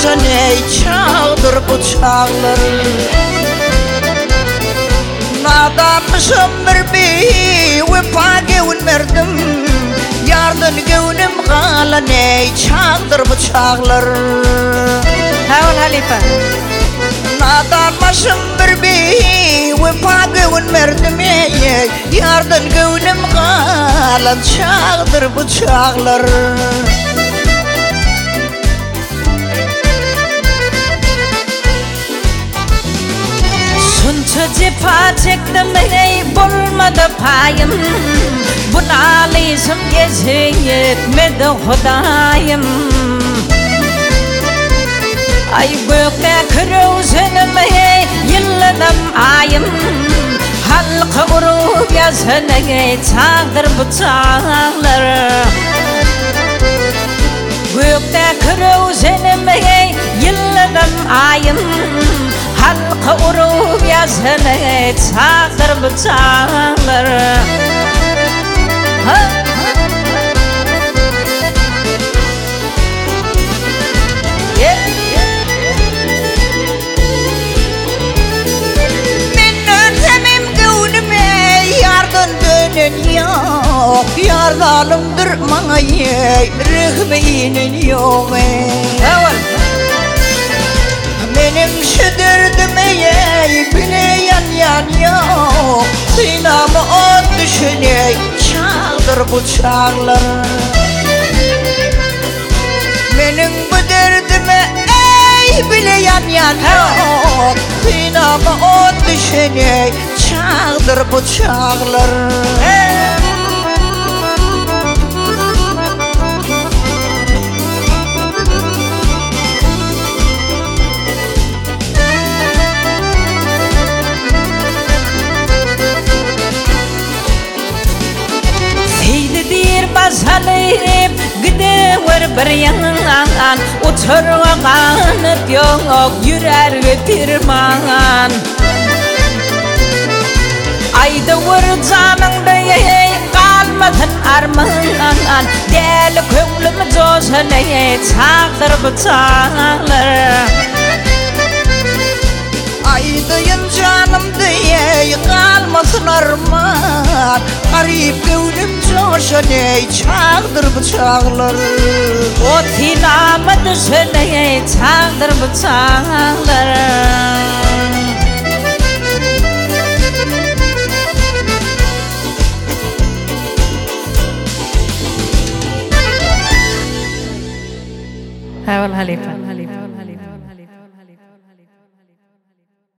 coşaney çağdır bu çağlar. Nadanmışım bir vefa gevnmerdim, yardan gevnim galaney çağdır bu çağlar. Hawal Halifa. Nadanmışım bir vefa gevnmerdim, yardan gevnim galan çağdır bu çağlar. Sunça cefa çektim ey bulmadı payım, bunalıyım gece yetmedi Hudayım. Ay gökte kırıvzenim ey yılladım ayım, halkı urup yazın ey çağdır bu çağlar. Gökte kırıvzenim ey yılladım ayım, halkı urup yazın ey çağdır bu çağlar. Yok yardanımdır mağayey rıhbeynin yok benim şıdırdım ey bile yan yok sinamı o düşüney çağdır bu çağlar. Benim bu derdime ey bile yan yok sinamı o düşüney çağdır bu çağlar. Mazhalayıp gidiyor bir yandan, oturganıp yok yürer firman. Ayda vur canında kalmadın armağan, deli köylüm coşanay çağdır bu çağlar. Aydayın canım diye kalmasın armağan, garip gönlüm coşaney çağdır bu çağlar. O tinamı düşüney çağdır bu çağlar. Hawal Halifa.